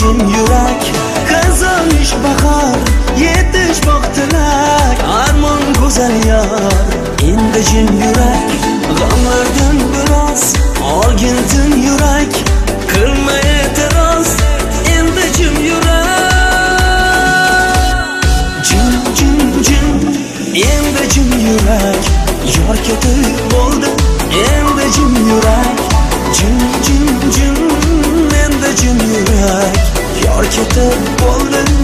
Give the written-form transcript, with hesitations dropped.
jim yurak qazonish bahor yetish vaqtilar armon go'zal yor endi jim yurak g'amlardan biroz olgin tim yurak qilma e'tiroz endi jim yurak jim endi jim yurak yor ketib bo'ldi endi jim yurak jim endi jim yurak yor ketib bo'ldi